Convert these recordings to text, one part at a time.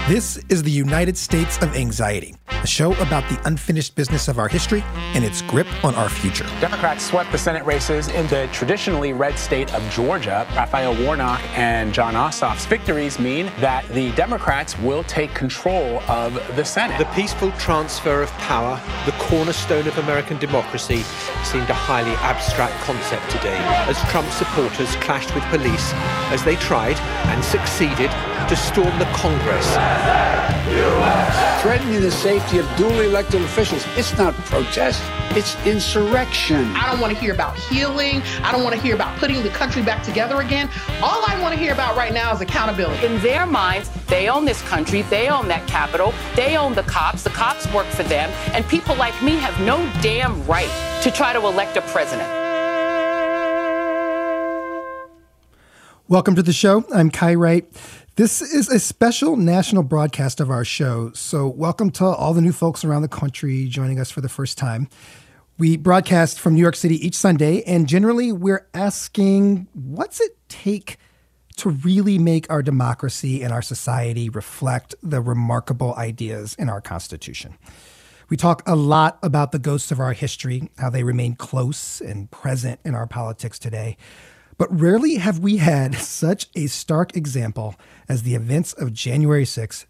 This is the United States of Anxiety, a show about the unfinished business of our history and its grip on our future. Democrats swept the Senate races in the traditionally red state of Georgia. Raphael Warnock and Jon Ossoff's victories mean that the Democrats will take control of the Senate. The peaceful transfer of power, the cornerstone of American democracy, seemed a highly abstract concept today as Trump supporters clashed with police as they tried and succeeded to storm the Congress. Threatening the safety of duly elected officials, it's not protest, it's insurrection. I don't want to hear about healing. I don't want to hear about putting the country back together again. All I want to hear about right now is accountability. In their minds, they own this country, they own that Capitol, they own the cops work for them, and people like me have no damn right to try to elect a president. Welcome to the show. I'm Kai Wright. This is a special national broadcast of our show, so welcome to all the new folks around the country joining us for the first time. We broadcast from New York City each Sunday, and generally we're asking, what's it take to really make our democracy and our society reflect the remarkable ideas in our Constitution? We talk a lot about the ghosts of our history, how they remain close and present in our politics today. But rarely have we had such a stark example as the events of January 6,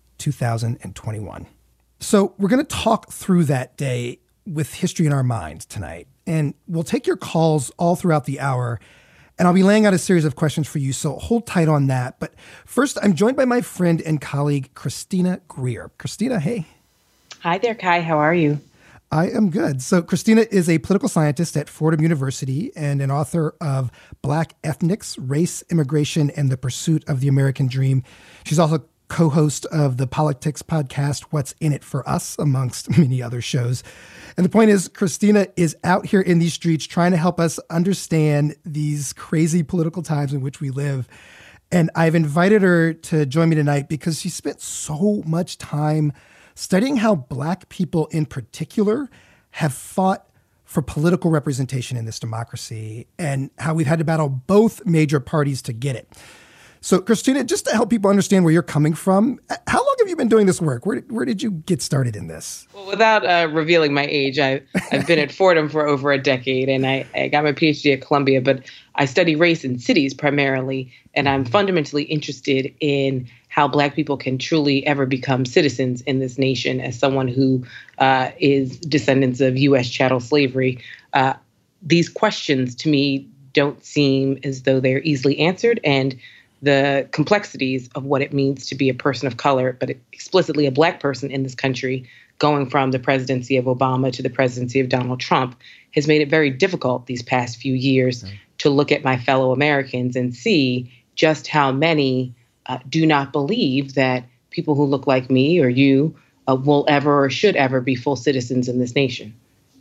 2021. So we're going to talk through that day with history in our minds tonight. And we'll take your calls all throughout the hour. And I'll be laying out a series of questions for you, so hold tight on that. But first, I'm joined by my friend and colleague, Christina Greer. Christina, hey. Hi there, Kai. How are you? I am good. So Christina is a political scientist at Fordham University and an author of Black Ethnics, Race, Immigration, and the Pursuit of the American Dream. She's also co-host of the politics podcast, What's in It for Us, amongst many other shows. And the point is, Christina is out here in these streets trying to help us understand these crazy political times in which we live. And I've invited her to join me tonight because she spent so much time studying how Black people in particular have fought for political representation in this democracy and how we've had to battle both major parties to get it. So, Christina, just to help people understand where you're coming from, how long have you been doing this work? Where did you get started in this? Well, without revealing my age, I've been at Fordham for over a decade, and I got my PhD at Columbia, but I study race in cities primarily, and I'm fundamentally interested in how Black people can truly ever become citizens in this nation. As someone who is descendants of U.S. chattel slavery, these questions to me don't seem as though they're easily answered, and the complexities of what it means to be a person of color, but explicitly a Black person in this country, going from the presidency of Obama to the presidency of Donald Trump, has made it very difficult these past few years to look at my fellow Americans and see just how many do not believe that people who look like me or you will ever or should ever be full citizens in this nation.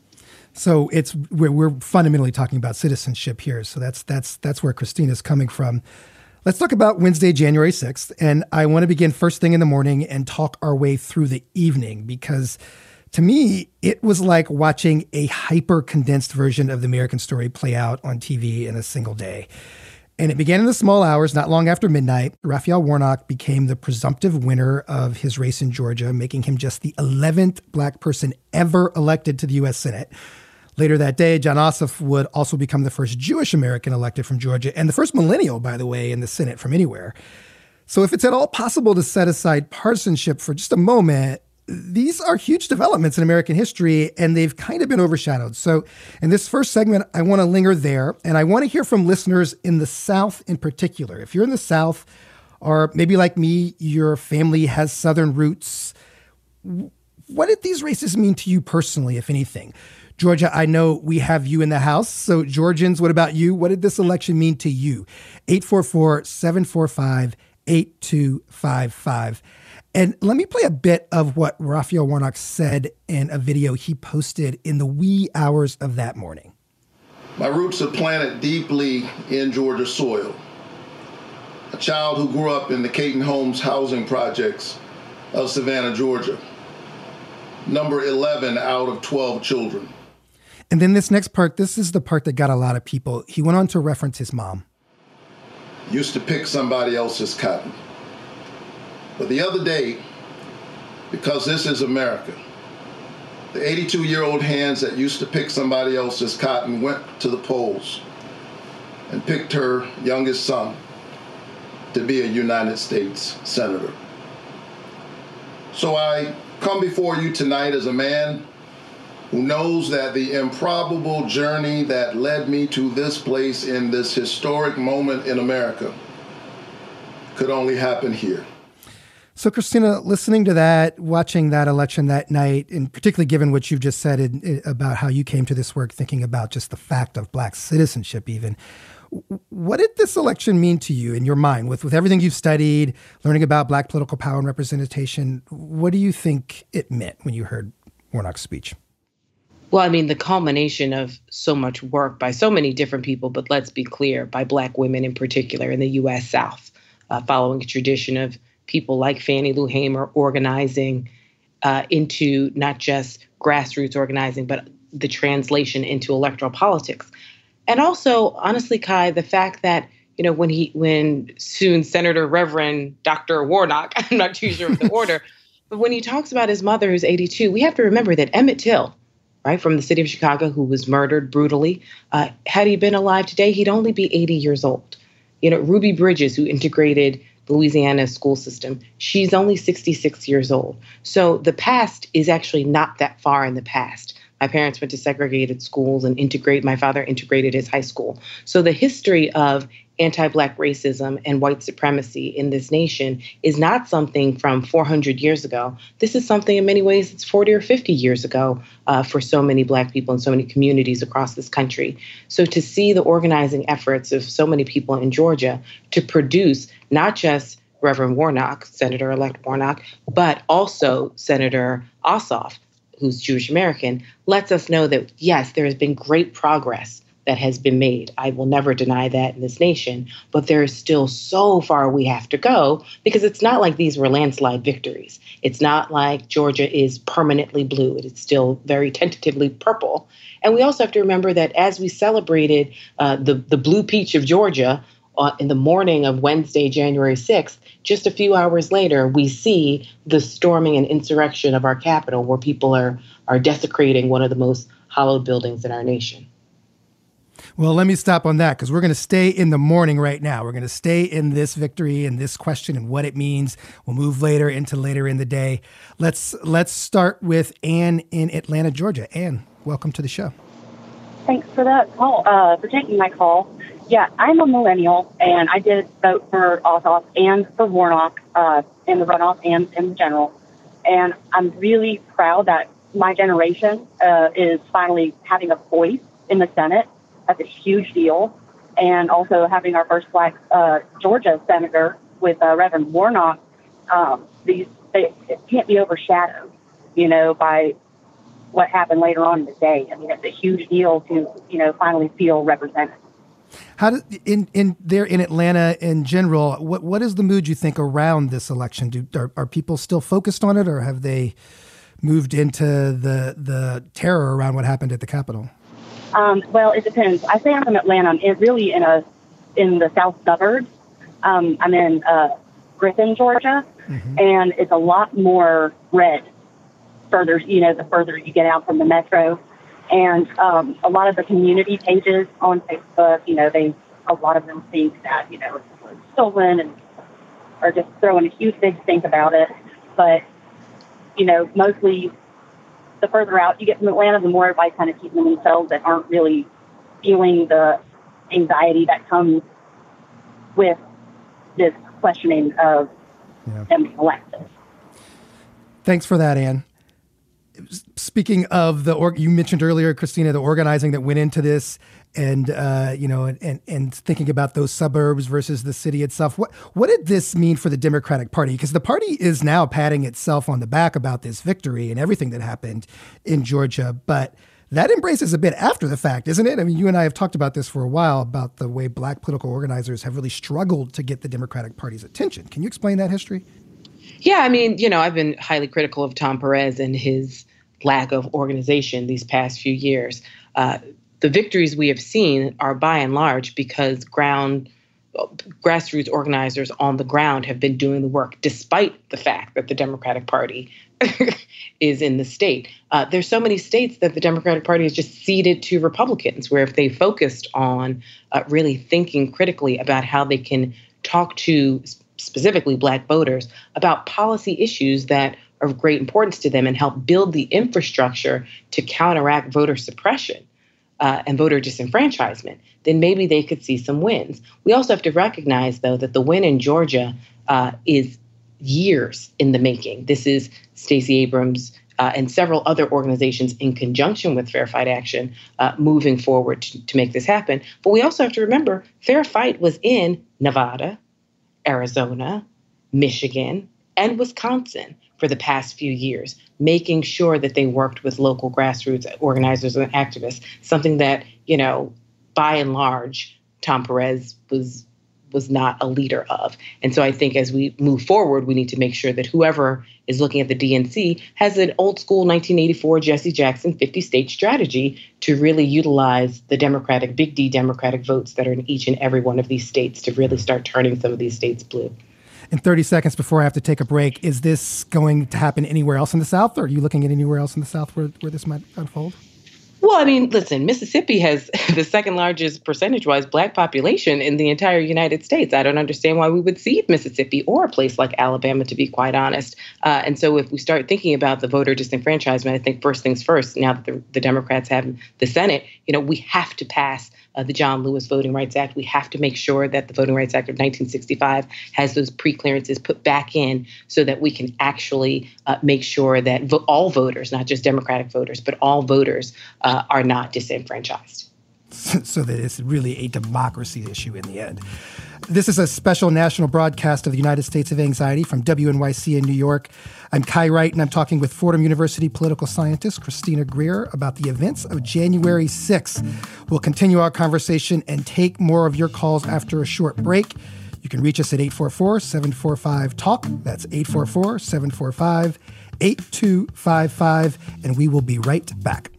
So we're fundamentally talking about citizenship here. So that's where Christina's coming from. Let's talk about Wednesday, January 6th. And I want to begin first thing in the morning and talk our way through the evening, because to me, it was like watching a hyper-condensed version of the American story play out on TV in a single day. And it began in the small hours. Not long after midnight, Raphael Warnock became the presumptive winner of his race in Georgia, making him just the 11th Black person ever elected to the U.S. Senate. Later that day, Jon Ossoff would also become the first Jewish American elected from Georgia, and the first millennial, by the way, in the Senate from anywhere. So if it's at all possible to set aside partisanship for just a moment, these are huge developments in American history, and they've kind of been overshadowed. So in this first segment, I want to linger there, and I want to hear from listeners in the South in particular. If you're in the South, or maybe like me, your family has Southern roots, what did these races mean to you personally, if anything? Georgia, I know we have you in the house. So Georgians, what about you? What did this election mean to you? 844-745-8255. And let me play a bit of what Raphael Warnock said in a video he posted in the wee hours of that morning. My roots are planted deeply in Georgia soil. A child who grew up in the Caton Homes housing projects of Savannah, Georgia. Number 11 out of 12 children. And then this next part, this is the part that got a lot of people. He went on to reference his mom. Used to pick somebody else's cotton. But the other day, because this is America. The 82-year-old hands that used to pick somebody else's cotton went to the polls and picked her youngest son to be a United States Senator. So I come before you tonight as a man who knows that the improbable journey that led me to this place in this historic moment in America could only happen here. So, Christina, listening to that, watching that election that night, and particularly given what you've just said about how you came to this work, thinking about just the fact of Black citizenship even, what did this election mean to you in your mind with everything you've studied, learning about Black political power and representation? What do you think it meant when you heard Warnock's speech? Well, I mean, the culmination of so much work by so many different people, but let's be clear, by Black women in particular in the U.S. South, following a tradition of people like Fannie Lou Hamer organizing into not just grassroots organizing, but the translation into electoral politics. And also, honestly, Kai, the fact that, you know, when soon Senator Reverend Dr. Warnock, I'm not too sure of the order, but when he talks about his mother who's 82, we have to remember that Emmett Till, right, from the city of Chicago, who was murdered brutally, had he been alive today, he'd only be 80 years old. You know, Ruby Bridges, who integrated Louisiana school system, she's only 66 years old. So the past is actually not that far in the past. My parents went to segregated schools and my father integrated his high school. So the history of anti-Black racism and white supremacy in this nation is not something from 400 years ago. This is something in many ways it's 40 or 50 years ago for so many Black people in so many communities across this country. So to see the organizing efforts of so many people in Georgia to produce not just Reverend Warnock, Senator-elect Warnock, but also Senator Ossoff, who's Jewish American, lets us know that, yes, there has been great progress that has been made. I will never deny that in this nation, but there is still so far we have to go because it's not like these were landslide victories. It's not like Georgia is permanently blue. It is still very tentatively purple. And we also have to remember that as we celebrated the Blue Peach of Georgia in the morning of Wednesday, January 6th, just a few hours later, we see the storming and insurrection of our Capitol where people are desecrating one of the most hallowed buildings in our nation. Well, let me stop on that because we're going to stay in the morning right now. We're going to stay in this victory and this question and what it means. We'll move later in the day. Let's start with Ann in Atlanta, Georgia. Ann, welcome to the show. Thanks for that call, for taking my call. Yeah, I'm a millennial, and I did vote for Ossoff and for Warnock in the runoff and in the general. And I'm really proud that my generation is finally having a voice in the Senate. That's a huge deal. And also having our first Black Georgia senator with Reverend Warnock, it can't be overshadowed, by what happened later on in the day. I mean, it's a huge deal to, finally feel represented. How does in Atlanta in general? What is the mood you think around this election? Are people still focused on it, or have they moved into the terror around what happened at the Capitol? Well, it depends. I say I'm from Atlanta. I'm really in the south suburbs. I'm in Griffin, Georgia, and it's a lot more red further. The further you get out from the metro. And a lot of the community pages on Facebook, a lot of them think that, it was stolen and are just throwing a huge big stink about it. But, mostly the further out you get from Atlanta, the more everybody kind of keeping themselves that aren't really feeling the anxiety that comes with this questioning of them being elected. Thanks for that, Ann. Speaking of you mentioned earlier, Christina, the organizing that went into this, and and thinking about those suburbs versus the city itself. What did this mean for the Democratic Party? Because the party is now patting itself on the back about this victory and everything that happened in Georgia, but that embraces a bit after the fact, isn't it? I mean, you and I have talked about this for a while about the way Black political organizers have really struggled to get the Democratic Party's attention. Can you explain that history? Yeah, I mean, I've been highly critical of Tom Perez and his lack of organization these past few years. The victories we have seen are by and large because grassroots organizers on the ground have been doing the work, despite the fact that the Democratic Party is in the state. There's so many states that the Democratic Party has just ceded to Republicans, where if they focused on really thinking critically about how they can talk to specifically Black voters about policy issues that are of great importance to them and help build the infrastructure to counteract voter suppression and voter disenfranchisement, then maybe they could see some wins. We also have to recognize, though, that the win in Georgia is years in the making. This is Stacey Abrams and several other organizations in conjunction with Fair Fight Action moving forward to make this happen. But we also have to remember Fair Fight was in Nevada, Arizona, Michigan, and Wisconsin for the past few years, making sure that they worked with local grassroots organizers and activists, something that, by and large, Tom Perez was not a leader of. And so I think as we move forward, we need to make sure that whoever is looking at the DNC has an old school 1984 Jesse Jackson 50-state strategy to really utilize the big D Democratic votes that are in each and every one of these states to really start turning some of these states blue. In 30 seconds before I have to take a break, is this going to happen anywhere else in the South, or are you looking at anywhere else in the South where this might unfold? Well, I mean, listen, Mississippi has the second largest percentage-wise Black population in the entire United States. I don't understand why we would cede Mississippi or a place like Alabama, to be quite honest. And so if we start thinking about the voter disenfranchisement, I think first things first, now that the Democrats have the Senate, we have to pass the John Lewis Voting Rights Act. We have to make sure that the Voting Rights Act of 1965 has those pre-clearances put back in so that we can actually make sure that all voters, not just Democratic voters, but all voters are not disenfranchised. So that it's really a democracy issue in the end. This is a special national broadcast of the United States of Anxiety from WNYC in New York. I'm Kai Wright, and I'm talking with Fordham University political scientist Christina Greer about the events of January 6th. We'll continue our conversation and take more of your calls after a short break. You can reach us at 844-745-TALK. That's 844-745-8255, and we will be right back.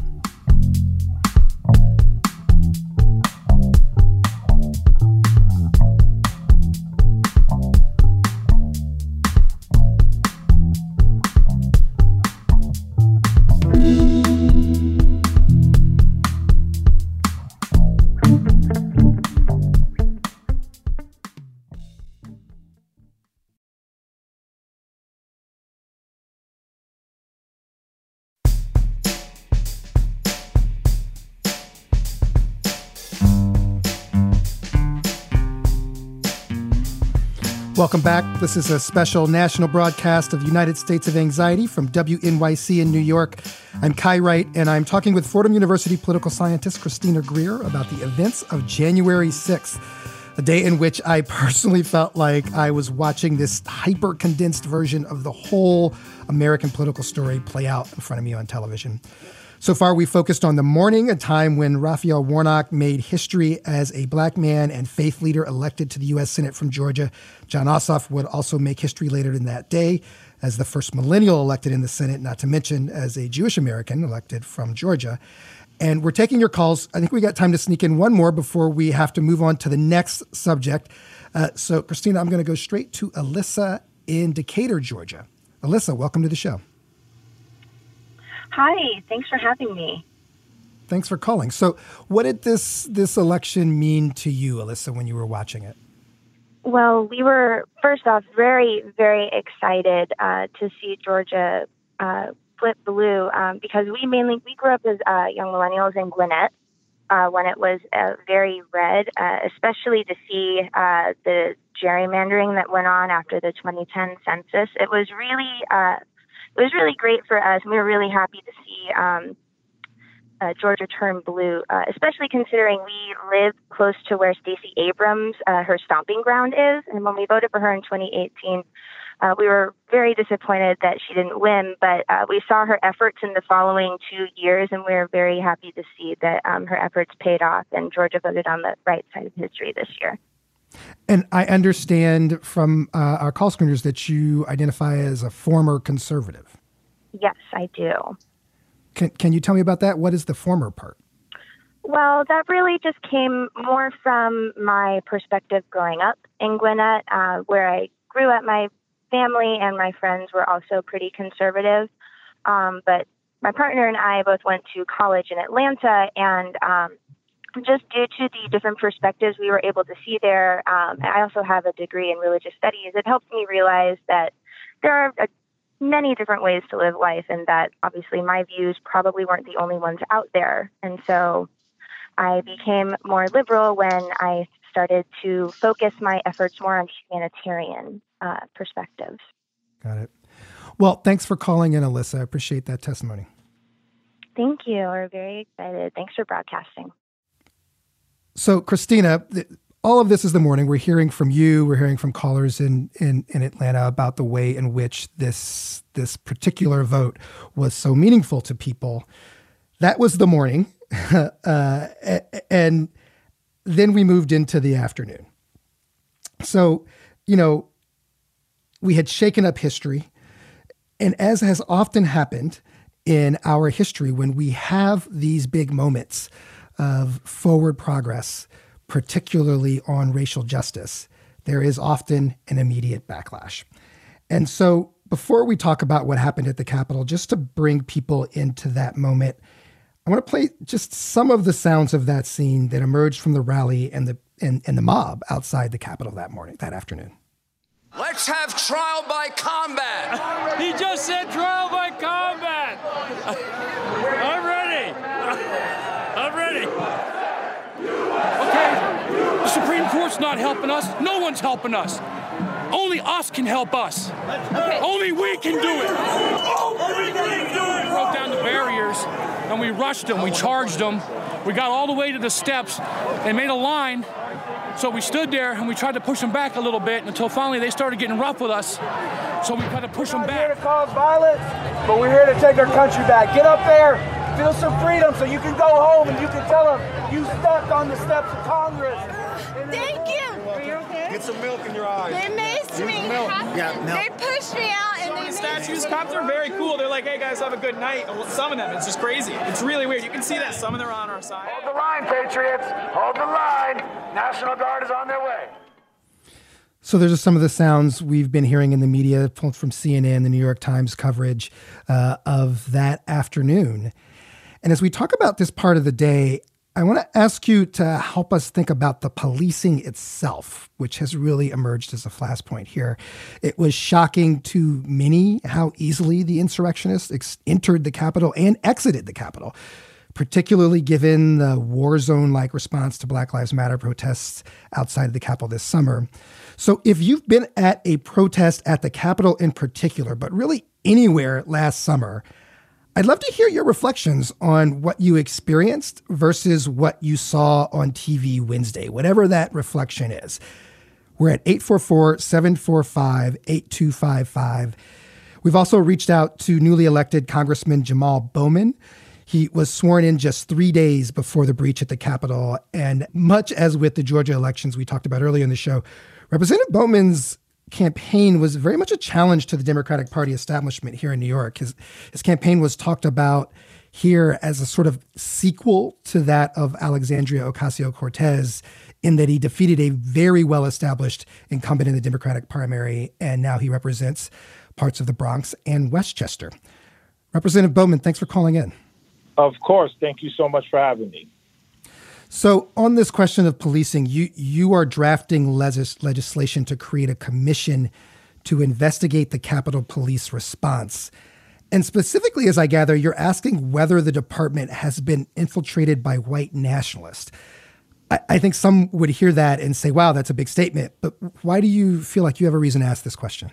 Welcome back. This is a special national broadcast of the United States of Anxiety from WNYC in New York. I'm Kai Wright, and I'm talking with Fordham University political scientist Christina Greer about the events of January 6th, a day in which I personally felt like I was watching this hyper-condensed version of the whole American political story play out in front of me on television. So far, we focused on the morning, a time when Raphael Warnock made history as a Black man and faith leader elected to the U.S. Senate from Georgia. Jon Ossoff would also make history later in that day as the first millennial elected in the Senate, not to mention as a Jewish American elected from Georgia. And we're taking your calls. I think we got time to sneak in one more before we have to move on to the next subject. So, Christina, I'm going to go straight to Alyssa in Decatur, Georgia. Alyssa, welcome to the show. Hi, thanks for having me. Thanks for calling. So what did this election mean to you, Alyssa, when you were watching it? Well, we were, first off, very, very excited to see Georgia flip blue because we grew up as young millennials in Gwinnett when it was very red, especially to see the gerrymandering that went on after the 2010 census. It was really great for us. We were really happy to see Georgia turn blue, especially considering we live close to where Stacey Abrams, her stomping ground is. And when we voted for her in 2018, we were very disappointed that she didn't win, but we saw her efforts in the following 2 years, and we were very happy to see that her efforts paid off, and Georgia voted on the right side of history this year. And I understand from our call screeners that you identify as a former conservative. Yes, I do. Can you tell me about that? What is the former part? Well, that really just came more from my perspective growing up in Gwinnett, where I grew up. My family and my friends were also pretty conservative. But my partner and I both went to college in Atlanta, and just due to the different perspectives we were able to see there, I also have a degree in religious studies. It helped me realize that there are many different ways to live life, and that obviously my views probably weren't the only ones out there. And so I became more liberal when I started to focus my efforts more on humanitarian perspectives. Got it. Well, thanks for calling in, Alyssa. I appreciate that testimony. Thank you. We're very excited. Thanks for broadcasting. So, Christina, all of this is the morning. We're hearing from you. We're hearing from callers in Atlanta about the way in which this particular vote was so meaningful to people. That was the morning. And then we moved into the afternoon. So, we had shaken up history. And as has often happened in our history, when we have these big moments of forward progress, particularly on racial justice, there is often an immediate backlash. And so before we talk about what happened at the Capitol, just to bring people into that moment, I want to play just some of the sounds of that scene that emerged from the rally and the mob outside the Capitol that afternoon. Let's have trial by combat. He just said trial by combat. I'm ready. I'm ready. Okay, the Supreme Court's not helping us. No one's helping us. Only us can help us. Okay. Only we can do it. Only we can do it. We broke down the barriers, and we rushed them. We charged them. We got all the way to the steps and made a line. So we stood there and we tried to push them back a little bit until finally they started getting rough with us. So we tried to push them back. We're here to cause violence, but we're here to take our country back. Get up there, feel some freedom so you can go home and you can tell them you stepped on the steps of Congress. Thank you. Are you okay? Get some milk in your eyes. They maced me. Milk. Yeah, milk. They pushed me out and they statues. Cops are very cool. They're like, hey guys, have a good night. Some of them, it's just crazy. It's really weird. You can see that some of them are on our side. Hold the line, Patriots. Hold the line. National Guard is on their way. So there's just some of the sounds we've been hearing in the media, pulled from CNN, the New York Times coverage of that afternoon. And as we talk about this part of the day, I want to ask you to help us think about the policing itself, which has really emerged as a flashpoint here. It was shocking to many how easily the insurrectionists entered the Capitol and exited the Capitol, particularly given the war zone-like response to Black Lives Matter protests outside of the Capitol this summer. So if you've been at a protest at the Capitol in particular, but really anywhere last summer, I'd love to hear your reflections on what you experienced versus what you saw on TV Wednesday, whatever that reflection is. We're at 844-745-8255. We've also reached out to newly elected Congressman Jamal Bowman. He was sworn in just 3 days before the breach at the Capitol. And much as with the Georgia elections we talked about earlier in the show, Representative Bowman's campaign was very much a challenge to the Democratic Party establishment here in New York. His campaign was talked about here as a sort of sequel to that of Alexandria Ocasio-Cortez, in that he defeated a very well-established incumbent in the Democratic primary, and now he represents parts of the Bronx and Westchester. Representative Bowman, thanks for calling in. Of course. Thank you so much for having me. So on this question of policing, you are drafting legislation to create a commission to investigate the Capitol Police response. And specifically, as I gather, you're asking whether the department has been infiltrated by white nationalists. I think some would hear that and say, wow, that's a big statement. But why do you feel like you have a reason to ask this question?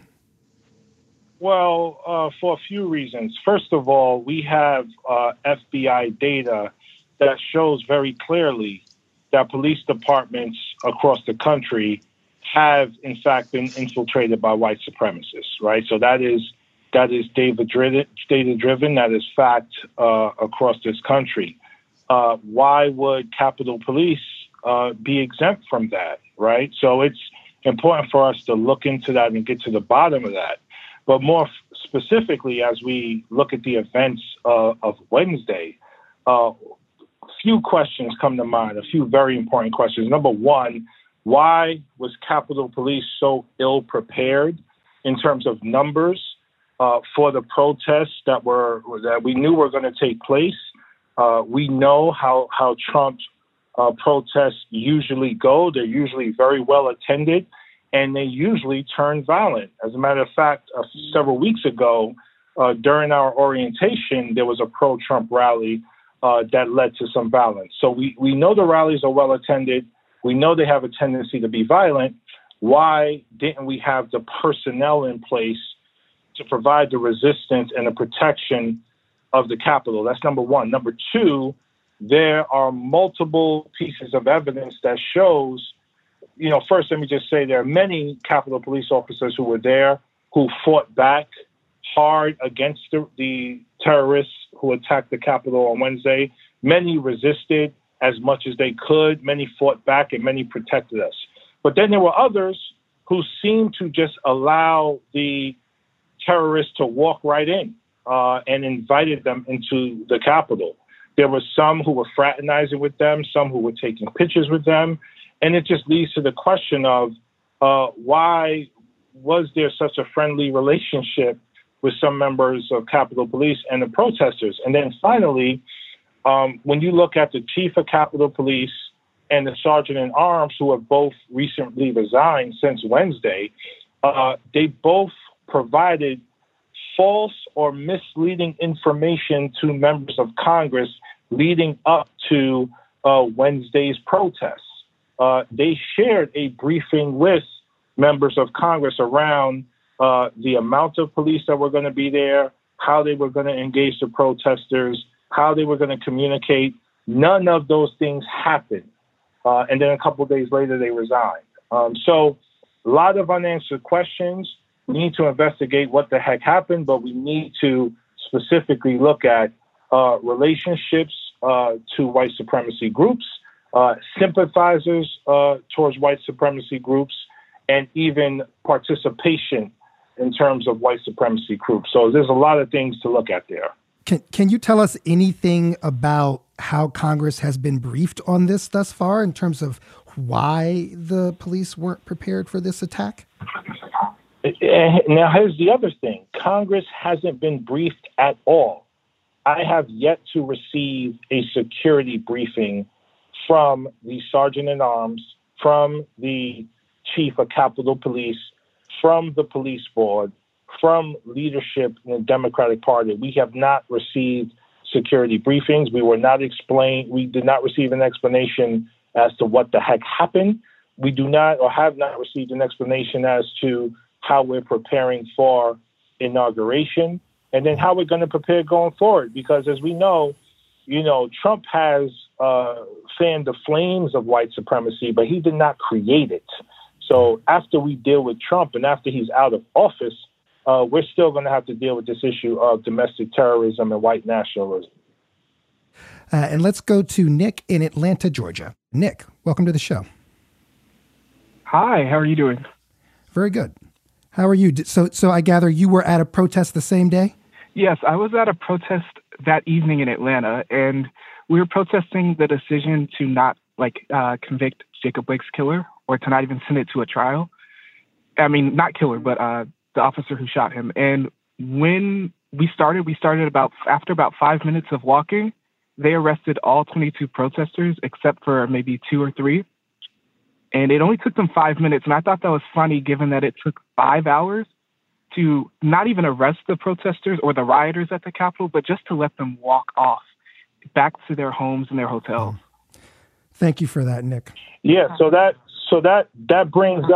Well, for a few reasons. First of all, we have FBI data that shows very clearly that police departments across the country have, in fact, been infiltrated by white supremacists, right? So that is data-driven, that is fact across this country. Why would Capitol Police be exempt from that, right? So it's important for us to look into that and get to the bottom of that. But more specifically, as we look at the events of Wednesday, few questions come to mind, a few very important questions. Number one, why was Capitol Police so ill prepared in terms of numbers for the protests that we knew were going to take place? We know how Trump's protests usually go. They're usually very well attended, and they usually turn violent. As a matter of fact, several weeks ago, during our orientation, there was a pro-Trump rally that led to some violence. So we know the rallies are well attended. We know they have a tendency to be violent. Why didn't we have the personnel in place to provide the resistance and the protection of the Capitol? That's number one. Number two, there are multiple pieces of evidence that shows, first, let me just say there are many Capitol Police officers who were there who fought back hard against the terrorists who attacked the Capitol on Wednesday. Many resisted as much as they could. Many fought back and many protected us. But then there were others who seemed to just allow the terrorists to walk right in and invited them into the Capitol. There were some who were fraternizing with them, some who were taking pictures with them. And it just leads to the question of why was there such a friendly relationship with some members of Capitol Police and the protesters? And then finally, when you look at the chief of Capitol Police and the sergeant in arms, who have both recently resigned since Wednesday, they both provided false or misleading information to members of Congress leading up to Wednesday's protests. They shared a briefing with members of Congress around the amount of police that were going to be there, how they were going to engage the protesters, how they were going to communicate. None of those things happened. And then a couple of days later, they resigned. So a lot of unanswered questions. We need to investigate what the heck happened, but we need to specifically look at relationships to white supremacy groups, sympathizers towards white supremacy groups, and even participation in terms of white supremacy groups. So there's a lot of things to look at there. Can you tell us anything about how Congress has been briefed on this thus far in terms of why the police weren't prepared for this attack? Now, here's the other thing. Congress hasn't been briefed at all. I have yet to receive a security briefing from the sergeant in arms, from the chief of Capitol Police, from the police board, from leadership in the Democratic Party. We have not received security briefings. We did not receive an explanation as to what the heck happened. We do not or have not received an explanation as to how we're preparing for inauguration, and then how we're going to prepare going forward. Because as we know, Trump has fanned the flames of white supremacy, but he did not create it. So after we deal with Trump and after he's out of office, we're still going to have to deal with this issue of domestic terrorism and white nationalism. And let's go to Nick in Atlanta, Georgia. Nick, welcome to the show. Hi, how are you doing? Very good. How are you? So I gather you were at a protest the same day? Yes, I was at a protest that evening in Atlanta, and we were protesting the decision to not convict Jacob Blake's killer, or to not even send it to a trial. I mean, not killer, but the officer who shot him. And when we started after about 5 minutes of walking, they arrested all 22 protesters except for maybe 2 or 3. And it only took them 5 minutes. And I thought that was funny, given that it took 5 hours to not even arrest the protesters or the rioters at the Capitol, but just to let them walk off back to their homes and their hotels. Thank you for that, Nick. Yeah. So that brings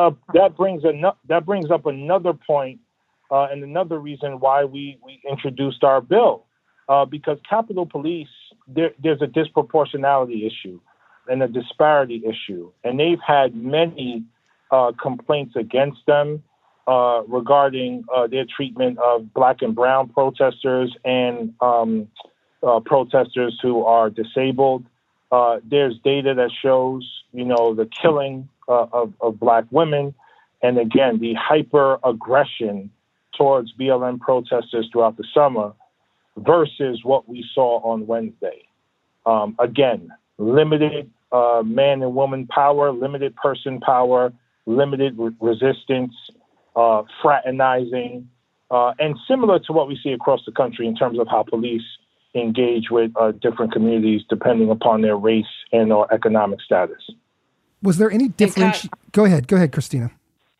up another point and another reason why we introduced our bill, because Capitol Police, there's a disproportionality issue and a disparity issue. And they've had many complaints against them regarding their treatment of Black and brown protesters and protesters who are disabled. There's data that shows, the killing of Black women. And again, the hyper-aggression towards BLM protesters throughout the summer versus what we saw on Wednesday. Again, limited man and woman power, limited person power, limited resistance, fraternizing, and similar to what we see across the country in terms of how police engage with different communities depending upon their race and or economic status. Was there any difference? Go ahead, Christina.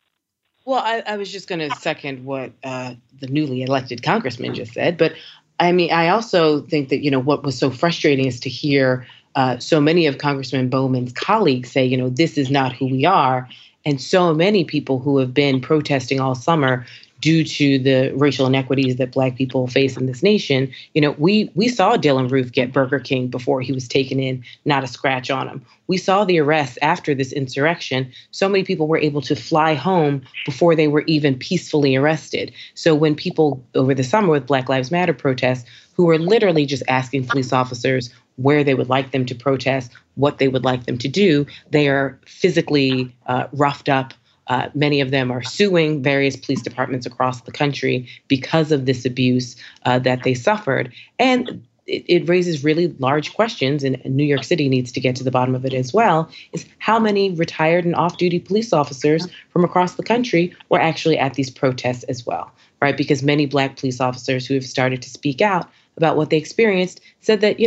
Well, I was just going to second what the newly elected congressman just said. But I mean, I also think that, what was so frustrating is to hear so many of Congressman Bowman's colleagues say, this is not who we are. And so many people who have been protesting all summer due to the racial inequities that Black people face in this nation. We saw Dylann Roof get Burger King before he was taken in, not a scratch on him. We saw the arrests after this insurrection. So many people were able to fly home before they were even peacefully arrested. So when people over the summer with Black Lives Matter protests, who were literally just asking police officers where they would like them to protest, what they would like them to do, they are physically roughed up. Many of them are suing various police departments across the country because of this abuse that they suffered. And it raises really large questions, and New York City needs to get to the bottom of it as well, is how many retired and off-duty police officers from across the country were actually at these protests as well, right? Because many Black police officers who have started to speak out about what they experienced said that,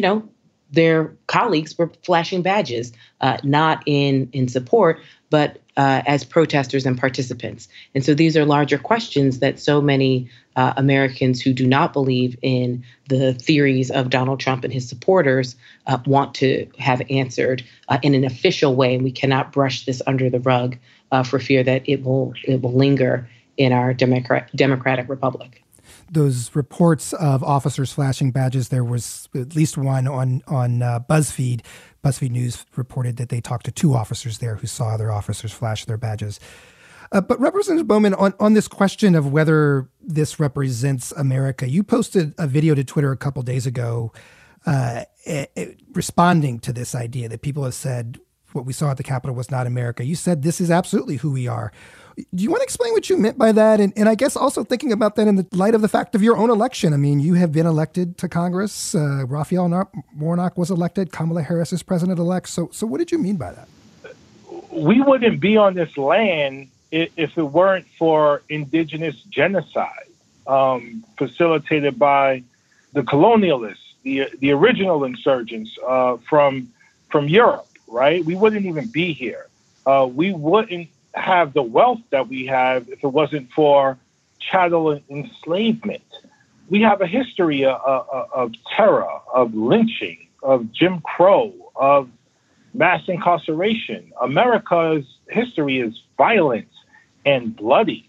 their colleagues were flashing badges, not in support, but as protesters and participants. And so these are larger questions that so many Americans who do not believe in the theories of Donald Trump and his supporters want to have answered in an official way. And we cannot brush this under the rug for fear that it will linger in our democratic republic. Those reports of officers flashing badges, there was at least one on BuzzFeed. BuzzFeed News reported that they talked to 2 officers there who saw other officers flash their badges. But Representative Bowman, on this question of whether this represents America, you posted a video to Twitter a couple days ago responding to this idea that people have said what we saw at the Capitol was not America. You said this is absolutely who we are. Do you want to explain what you meant by that? And I guess also thinking about that in the light of the fact of your own election. I mean, you have been elected to Congress. Raphael Warnock was elected. Kamala Harris is president-elect. So what did you mean by that? We wouldn't be on this land if it weren't for indigenous genocide facilitated by the colonialists, the original insurgents from Europe, right? We wouldn't even be here. We wouldn't have the wealth that we have if it wasn't for chattel enslavement. We have a history of terror, of lynching, of Jim Crow, of mass incarceration. America's history is violent and bloody.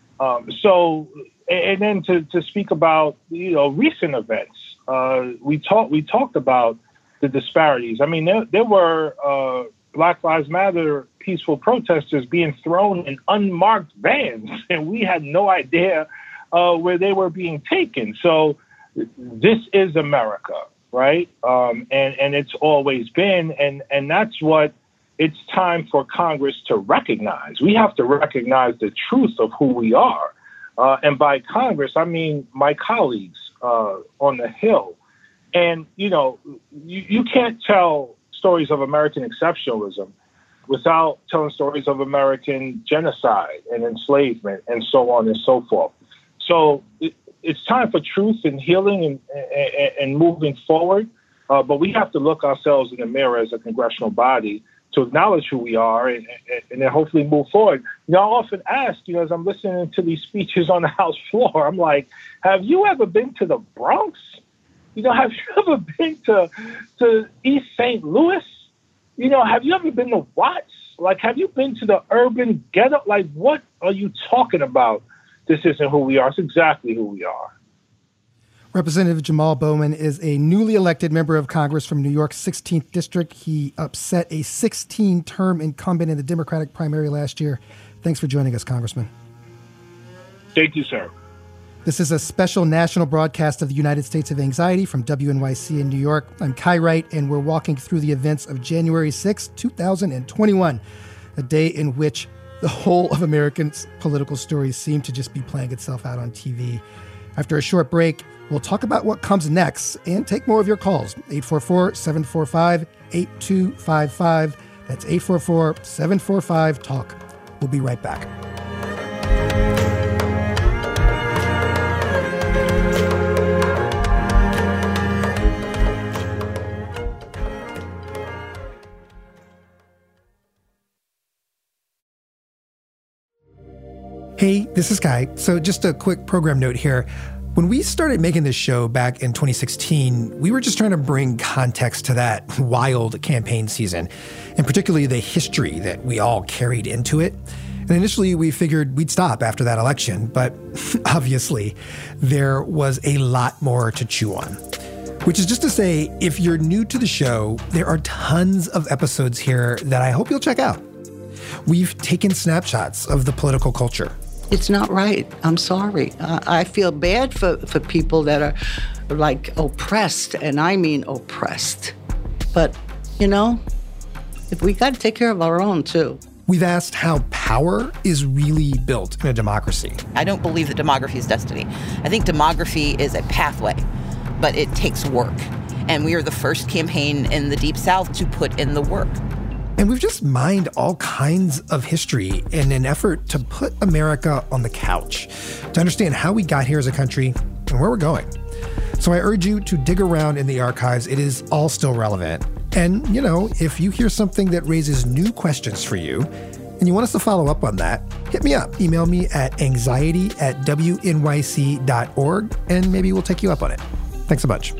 And then to speak about recent events, we talked about the disparities. I mean, there were Black Lives Matter peaceful protesters being thrown in unmarked vans, and we had no idea where they were being taken. So this is America, right? And it's always been, and that's what it's time for Congress to recognize. We have to recognize the truth of who we are. And by Congress, I mean my colleagues on the Hill. And, you can't tell stories of American exceptionalism without telling stories of American genocide and enslavement and so on and so forth. So it's time for truth and healing and moving forward. But we have to look ourselves in the mirror as a congressional body to acknowledge who we are and then hopefully move forward. I often ask, as I'm listening to these speeches on the House floor, I'm like, have you ever been to the Bronx? Have you ever been to East St. Louis? Have you ever been to Watts? Like, have you been to the urban ghetto? Like, what are you talking about? This isn't who we are. It's exactly who we are. Representative Jamal Bowman is a newly elected member of Congress from New York's 16th District. He upset a 16-term incumbent in the Democratic primary last year. Thanks for joining us, Congressman. Thank you, sir. This is a special national broadcast of the United States of Anxiety from WNYC in New York. I'm Kai Wright, and we're walking through the events of January 6, 2021, a day in which the whole of American political story seemed to just be playing itself out on TV. After a short break, we'll talk about what comes next and take more of your calls. 844-745-8255. That's 844-745-TALK. We'll be right back. Hey, this is Guy. So just a quick program note here. When we started making this show back in 2016, we were just trying to bring context to that wild campaign season, and particularly the history that we all carried into it. And initially, we figured we'd stop after that election, but obviously, there was a lot more to chew on. Which is just to say, if you're new to the show, there are tons of episodes here that I hope you'll check out. We've taken snapshots of the political culture. It's not right. I'm sorry. I feel bad for people that are like oppressed, and I mean oppressed. But, you know, if we got to take care of our own, too. We've asked how power is really built in a democracy. I don't believe that demography is destiny. I think demography is a pathway, but it takes work. And we are the first campaign in the Deep South to put in the work. And we've just mined all kinds of history in an effort to put America on the couch, to understand how we got here as a country and where we're going. So I urge you to dig around in the archives. It is all still relevant. And, you know, if you hear something that raises new questions for you and you want us to follow up on that, hit me up. Email me at anxiety@wnyc.org, and maybe we'll take you up on it. Thanks a bunch.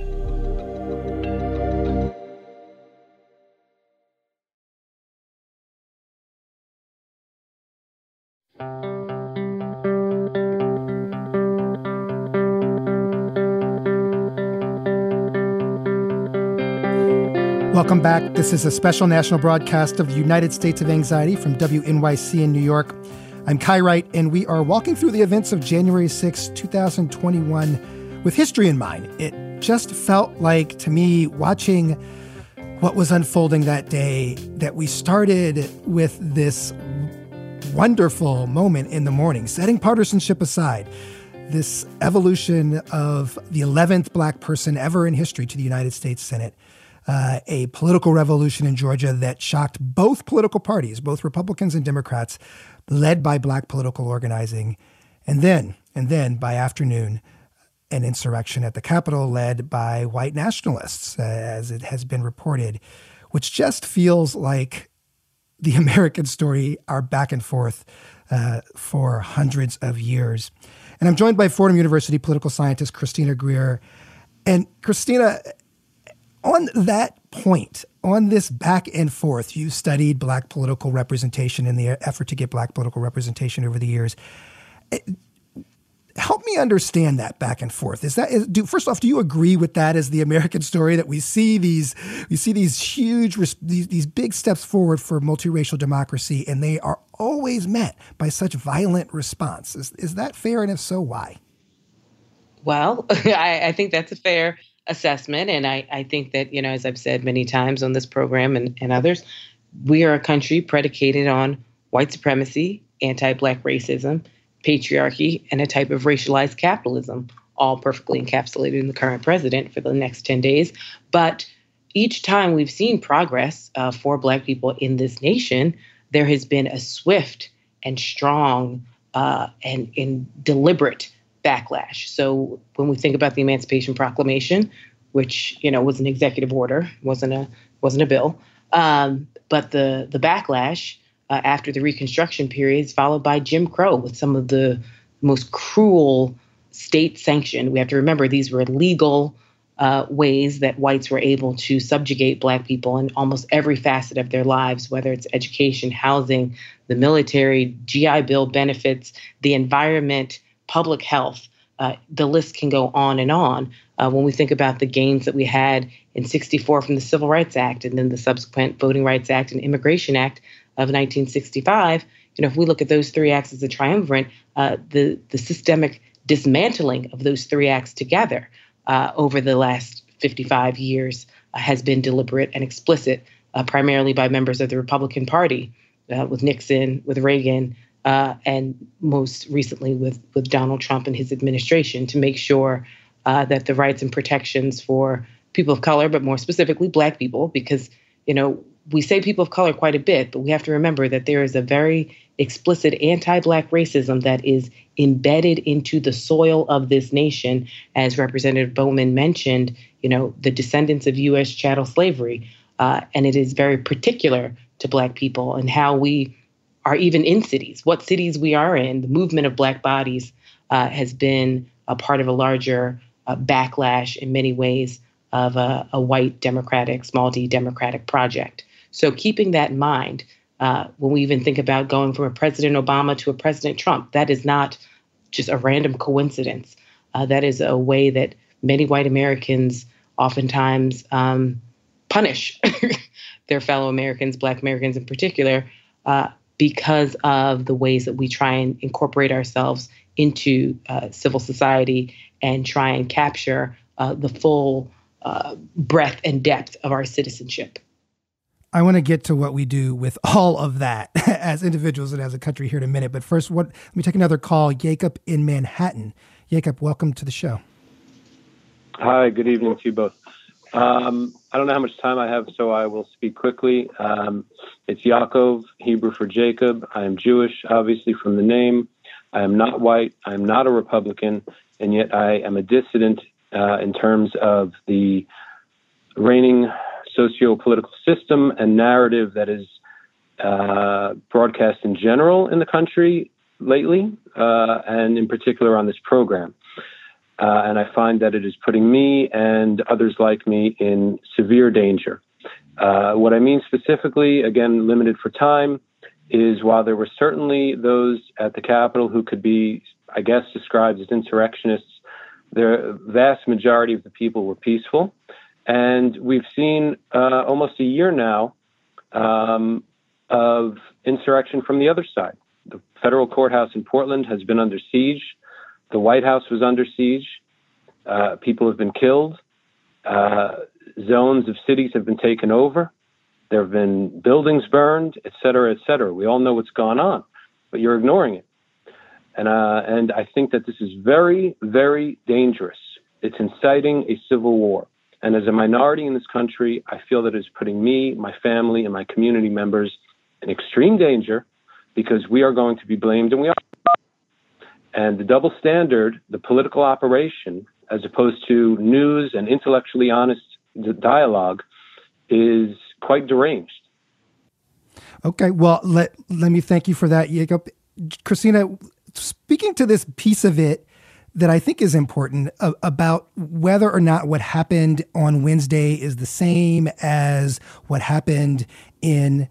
Welcome back. This is a special national broadcast of the United States of Anxiety from WNYC in New York. I'm Kai Wright, and we are walking through the events of January 6, 2021 with history in mind. It just felt like, to me, watching what was unfolding that day, that we started with this wonderful moment in the morning, setting partisanship aside, this evolution of the 11th Black person ever in history to the United States Senate. A political revolution in Georgia that shocked both political parties, both Republicans and Democrats, led by Black political organizing. And then by afternoon, an insurrection at the Capitol led by white nationalists, as it has been reported, which just feels like the American story, our back and forth for hundreds of years. And I'm joined by Fordham University political scientist Christina Greer. And Christina, on that point, on this back and forth, you studied Black political representation in the effort to get Black political representation over the years. Help me understand that back and forth. First off, do you agree with that as the American story, that we see these huge, these big steps forward for multiracial democracy, and they are always met by such violent response? Is that fair? And if so, why? Well, I think that's a fair assessment. And I think that, you know, as I've said many times on this program and others, we are a country predicated on white supremacy, anti-Black racism, patriarchy, and a type of racialized capitalism, all perfectly encapsulated in the current president for the next 10 days. But each time we've seen progress for Black people in this nation, there has been a swift and strong and deliberate backlash. So when we think about the Emancipation Proclamation, which, you know, was an executive order, wasn't a bill, but the backlash after the Reconstruction period is followed by Jim Crow with some of the most cruel state sanctioned. We have to remember these were legal ways that whites were able to subjugate Black people in almost every facet of their lives, whether it's education, housing, the military, GI Bill benefits, the environment, public health. The list can go on and on. When we think about the gains that we had in '64 from the Civil Rights Act and then the subsequent Voting Rights Act and Immigration Act of 1965, you know, if we look at those three acts as a triumvirate, the systemic dismantling of those three acts together over the last 55 years has been deliberate and explicit, primarily by members of the Republican Party, with Nixon, with Reagan, and most recently with Donald Trump and his administration, to make sure that the rights and protections for people of color, but more specifically Black people, because, we say people of color quite a bit, but we have to remember that there is a very explicit anti-Black racism that is embedded into the soil of this nation. As Representative Bowman mentioned, the descendants of U.S. chattel slavery. And it is very particular to Black people and how we are even in cities, what cities we are in. The movement of Black bodies has been a part of a larger backlash in many ways of a white democratic, small d democratic project. So keeping that in mind, when we even think about going from a President Obama to a President Trump, that is not just a random coincidence. That is a way that many white Americans oftentimes punish their fellow Americans, Black Americans in particular, because of the ways that we try and incorporate ourselves into civil society and try and capture the full breadth and depth of our citizenship. I want to get to what we do with all of that as individuals and as a country here in a minute. But first, let me take another call. Jacob in Manhattan. Jacob, welcome to the show. Hi, good evening to you both. I don't know how much time I have, so I will speak quickly. It's Yaakov, Hebrew for Jacob. I am Jewish, obviously, from the name. I am not white. I am not a Republican, and yet I am a dissident in terms of the reigning socio-political system and narrative that is broadcast in general in the country lately, and in particular on this program. And I find that it is putting me and others like me in severe danger. What I mean specifically, again, limited for time, is while there were certainly those at the Capitol who could be, I guess, described as insurrectionists, the vast majority of the people were peaceful. And we've seen almost a year now of insurrection from the other side. The federal courthouse in Portland has been under siege. The White House was under siege. People have been killed. Zones of cities have been taken over. There have been buildings burned, et cetera, et cetera. We all know what's gone on, but you're ignoring it. And I think that this is very, very dangerous. It's inciting a civil war. And as a minority in this country, I feel that it's putting me, my family, and my community members in extreme danger because we are going to be blamed, and we are. And the double standard, the political operation, as opposed to news and intellectually honest dialogue, is quite deranged. Okay, well, let me thank you for that, Jacob. Christina, speaking to this piece of it that I think is important about whether or not what happened on Wednesday is the same as what happened in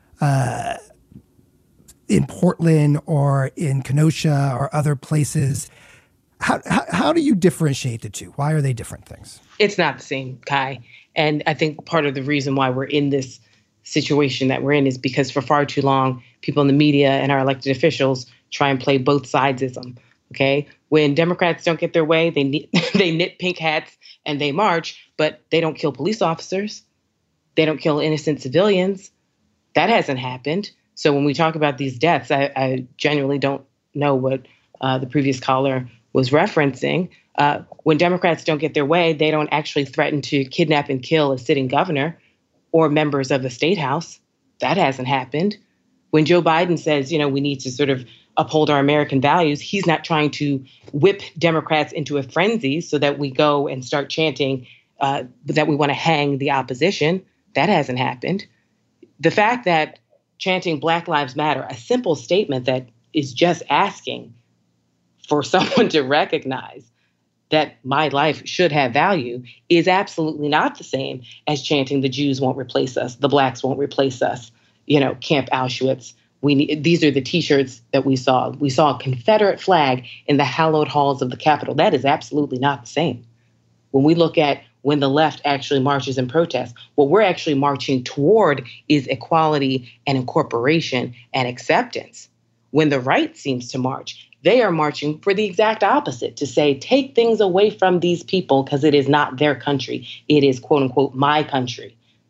Portland or in Kenosha or other places. How do you differentiate the two? Why are they different things? It's not the same, Kai. And I think part of the reason why we're in this situation that we're in is because for far too long, people in the media and our elected officials try and play both sidesism. Okay, when Democrats don't get their way, they knit pink hats and they march, but they don't kill police officers. They don't kill innocent civilians. That hasn't happened. So when we talk about these deaths, I genuinely don't know what the previous caller was referencing. When Democrats don't get their way, they don't actually threaten to kidnap and kill a sitting governor or members of the state house. That hasn't happened. When Joe Biden says, we need to sort of uphold our American values, he's not trying to whip Democrats into a frenzy so that we go and start chanting that we want to hang the opposition. That hasn't happened. The fact that chanting Black Lives Matter, a simple statement that is just asking for someone to recognize that my life should have value, is absolutely not the same as chanting the Jews won't replace us, the Blacks won't replace us, Camp Auschwitz. These are the T-shirts that we saw. We saw a Confederate flag in the hallowed halls of the Capitol. That is absolutely not the same. When we look at when the left actually marches and protests, what we're actually marching toward is equality and incorporation and acceptance. When the right seems to march, they are marching for the exact opposite, to say, take things away from these people because it is not their country. It is, quote unquote, my country.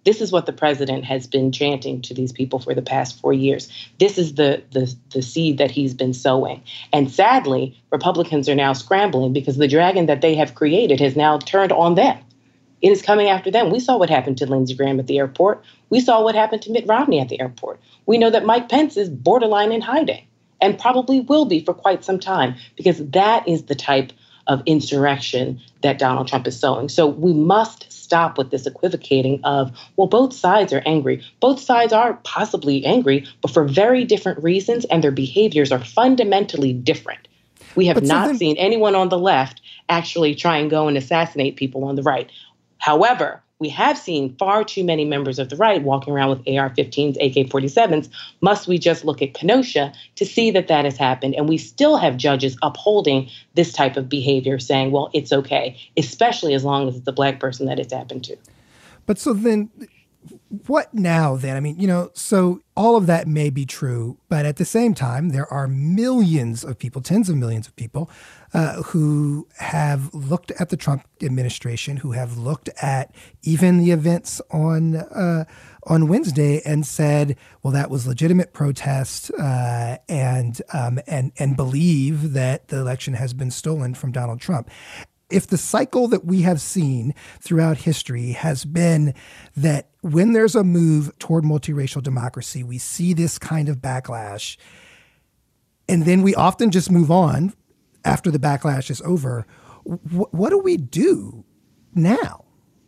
This is what the president has been chanting to these people for the past 4 years. This is the seed that he's been sowing. And sadly, Republicans are now scrambling because the dragon that they have created has now turned on them. It is coming after them. We saw what happened to Lindsey Graham at the airport. We saw what happened to Mitt Romney at the airport. We know that Mike Pence is borderline in hiding and probably will be for quite some time, because that is the type of insurrection that Donald Trump is sowing. So we must stop with this equivocating of, well, both sides are angry. Both sides are possibly angry, but for very different reasons, and their behaviors are fundamentally different. We have not seen anyone on the left actually try and go and assassinate people on the right. However, we have seen far too many members of the right walking around with AR-15s, AK-47s. Must we just look at Kenosha to see that that has happened? And we still have judges upholding this type of behavior, saying, well, it's okay, especially as long as it's a Black person that it's happened to. But so then what now then? I mean, so all of that may be true, but at the same time, there are millions of people, tens of millions of people, who have looked at the Trump administration, who have looked at even the events on Wednesday and said, well, that was legitimate protest, and believe that the election has been stolen from Donald Trump. If the cycle that we have seen throughout history has been that when there's a move toward multiracial democracy, we see this kind of backlash, and then we often just move on after the backlash is over, what do we do now?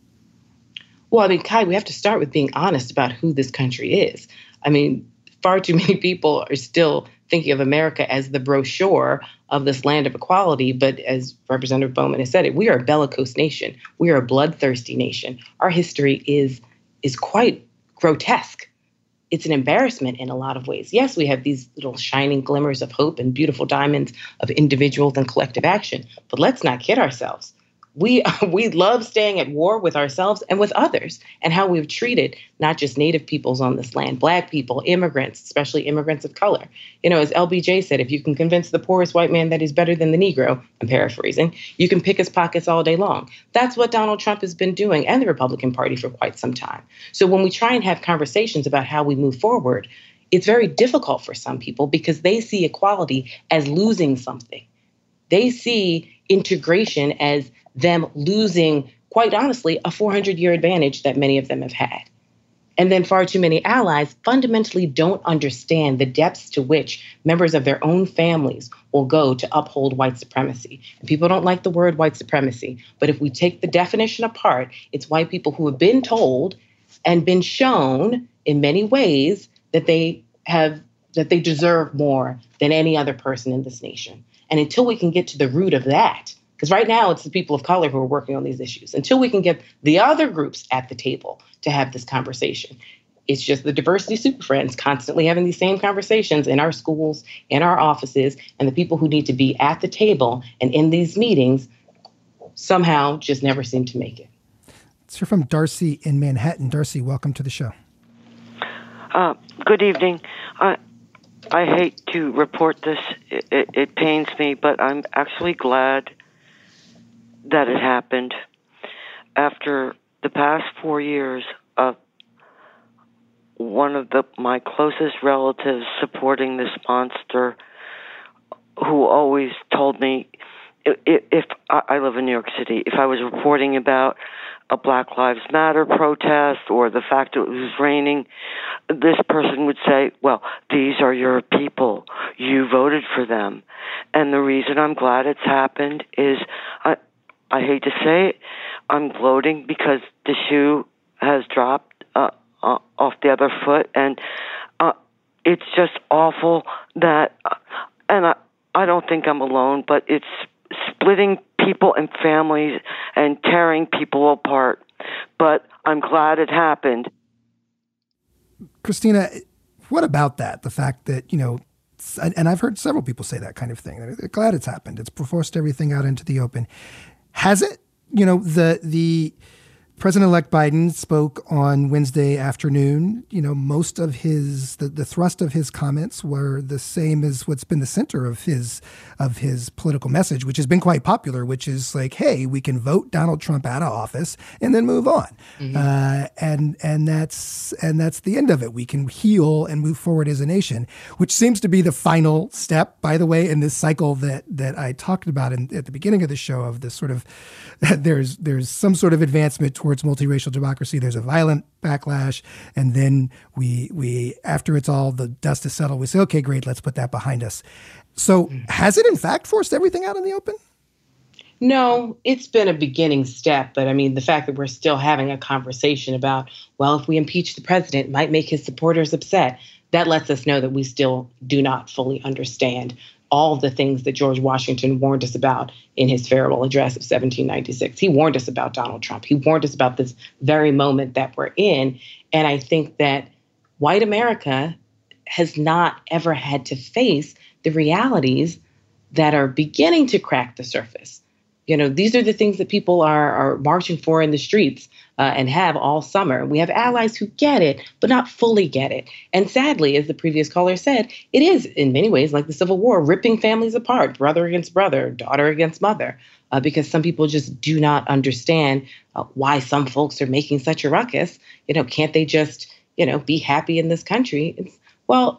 Well, I mean, Kai, we have to start with being honest about who this country is. I mean, far too many people are still thinking of America as the brochure of this land of equality. But as Representative Bowman has said it, we are a bellicose nation. We are a bloodthirsty nation. Our history is quite grotesque. It's an embarrassment in a lot of ways. Yes, we have these little shining glimmers of hope and beautiful diamonds of individuals and collective action, but let's not kid ourselves. We love staying at war with ourselves and with others, and how we've treated not just Native peoples on this land, Black people, immigrants, especially immigrants of color. As LBJ said, if you can convince the poorest white man that he's better than the Negro, I'm paraphrasing, you can pick his pockets all day long. That's what Donald Trump has been doing, and the Republican Party, for quite some time. So when we try and have conversations about how we move forward, it's very difficult for some people because they see equality as losing something. They see integration as them losing, quite honestly, a 400-year advantage that many of them have had. And then far too many allies fundamentally don't understand the depths to which members of their own families will go to uphold white supremacy. And people don't like the word white supremacy, but if we take the definition apart, it's white people who have been told and been shown in many ways that they deserve more than any other person in this nation. And until we can get to the root of that, because right now it's the people of color who are working on these issues, until we can get the other groups at the table to have this conversation, it's just the diversity super friends constantly having these same conversations in our schools, in our offices, and the people who need to be at the table and in these meetings somehow just never seem to make it. Let's hear from Darcy in Manhattan. Darcy, welcome to the show. Good evening. I hate to report this. It pains me, but I'm actually glad that it happened. After the past 4 years of one of my closest relatives supporting this monster, who always told me, if I live in New York City, if I was reporting about a Black Lives Matter protest or the fact that it was raining, this person would say, well, these are your people. You voted for them. And the reason I'm glad it's happened is, I hate to say it, I'm gloating because the shoe has dropped off the other foot. And it's just awful that, and I don't think I'm alone, but it's splitting people and families and tearing people apart. But I'm glad it happened. Christina, what about that? The fact that, and I've heard several people say that kind of thing. They're glad it's happened. It's forced everything out into the open. Has it? The President-elect Biden spoke on Wednesday afternoon. You know, most of the thrust of his comments were the same as what's been the center of his political message, which has been quite popular, which is like, hey, we can vote Donald Trump out of office and then move on. And that's the end of it. We can heal and move forward as a nation, which seems to be the final step, by the way, in this cycle that I talked about at the beginning of the show, of this sort of there's some sort of advancement towards multiracial democracy. There's a violent backlash, and then we after it's all the dust is settled, we say, okay, great, let's put that behind us. So has it in fact forced everything out in the open? No, it's been a beginning step. But I mean, the fact that we're still having a conversation about, well, if we impeach the president, it might make his supporters upset. That lets us know that we still do not fully understand all the things that George Washington warned us about in his farewell address of 1796. He warned us about Donald Trump. He warned us about this very moment that we're in. And I think that white America has not ever had to face the realities that are beginning to crack the surface. You know, these are the things that people are marching for in the streets and have all summer. We have allies who get it, but not fully get it. And sadly, as the previous caller said, it is in many ways like the Civil War, ripping families apart, brother against brother, daughter against mother, because some people just do not understand why some folks are making such a ruckus. You know, can't they just, be happy in this country? Well,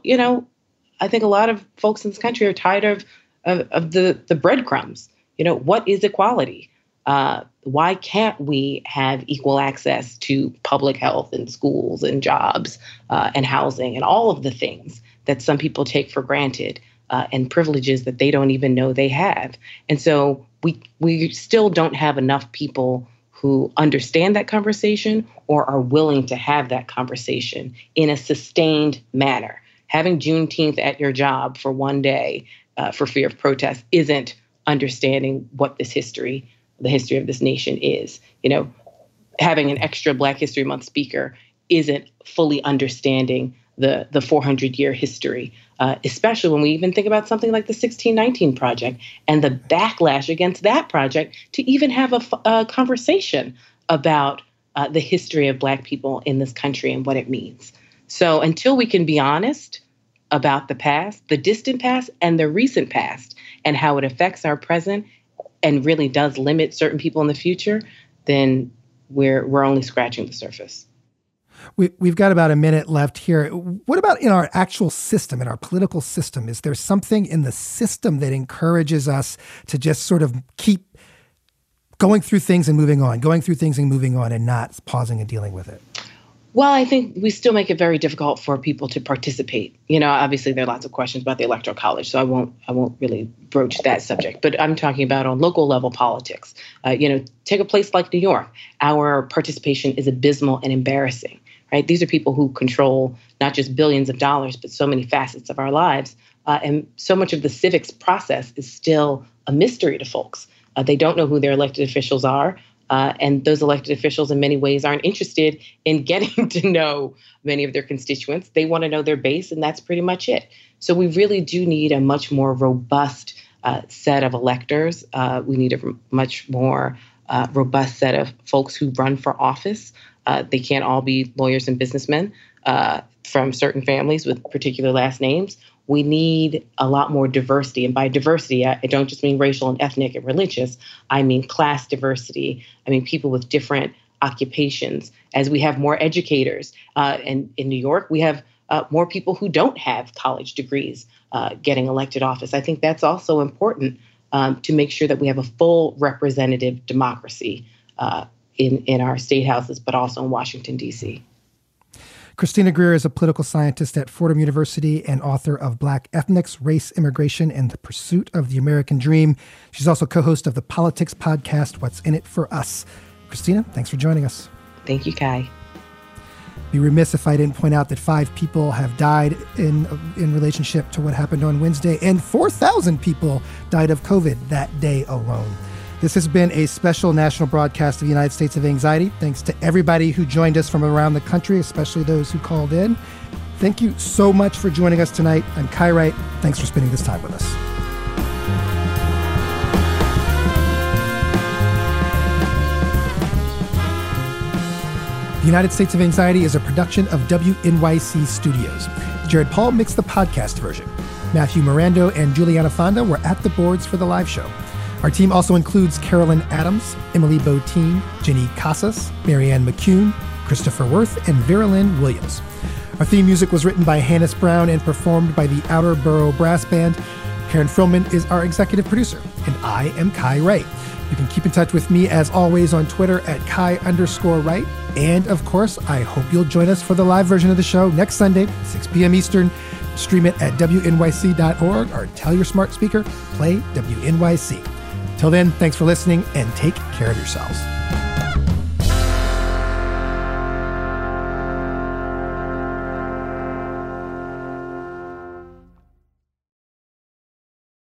I think a lot of folks in this country are tired of the breadcrumbs. What is equality? Why can't we have equal access to public health and schools and jobs and housing and all of the things that some people take for granted and privileges that they don't even know they have? And so we still don't have enough people who understand that conversation or are willing to have that conversation in a sustained manner. Having Juneteenth at your job for one day for fear of protest isn't understanding what the history of this nation is. Having an extra Black History Month speaker isn't fully understanding the 400-year history, especially when we even think about something like the 1619 Project and the backlash against that project to even have a conversation about the history of Black people in this country and what it means. So until we can be honest about the past, the distant past and the recent past, and how it affects our present and really does limit certain people in the future, then we're only scratching the surface. We've got about a minute left here. What about in our actual system, in our political system? Is there something in the system that encourages us to just sort of keep going through things and moving on, and not pausing and dealing with it? Well, I think we still make it very difficult for people to participate. Obviously there are lots of questions about the Electoral College, so I won't really broach that subject. But I'm talking about on local level politics. Take a place like New York. Our participation is abysmal and embarrassing, right? These are people who control not just billions of dollars, but so many facets of our lives. And so much of the civics process is still a mystery to folks. They don't know who their elected officials are. And those elected officials in many ways aren't interested in getting to know many of their constituents. They want to know their base, and that's pretty much it. So we really do need a much more robust set of electors. We need a much more robust set of folks who run for office. They can't all be lawyers and businessmen from certain families with particular last names. We need a lot more diversity. And by diversity, I don't just mean racial and ethnic and religious. I mean class diversity. I mean people with different occupations. As we have more educators, and in New York, we have more people who don't have college degrees getting elected office. I think that's also important to make sure that we have a full representative democracy in our state houses, but also in Washington, D.C. Christina Greer is a political scientist at Fordham University and author of Black Ethnics, Race, Immigration, and the Pursuit of the American Dream. She's also co-host of the politics podcast, What's in It for Us. Christina, thanks for joining us. Thank you, Kai. Be remiss if I didn't point out that 5 people have died in relationship to what happened on Wednesday, and 4,000 people died of COVID that day alone. This has been a special national broadcast of the United States of Anxiety. Thanks to everybody who joined us from around the country, especially those who called in. Thank you so much for joining us tonight. I'm Kai Wright. Thanks for spending this time with us. United States of Anxiety is a production of WNYC Studios. Jared Paul mixed the podcast version. Matthew Mirando and Juliana Fonda were at the boards for the live show. Our team also includes Carolyn Adams, Emily Botine, Jenny Casas, Marianne McCune, Christopher Worth, and Vera Lynn Williams. Our theme music was written by Hannes Brown and performed by the Outer Borough Brass Band. Karen Frillman is our executive producer, and I am Kai Wright. You can keep in touch with me, as always, on Twitter at Kai_Wright. And, of course, I hope you'll join us for the live version of the show next Sunday, 6 p.m. Eastern. Stream it at wnyc.org or tell your smart speaker, play WNYC. Till then, thanks for listening and take care of yourselves.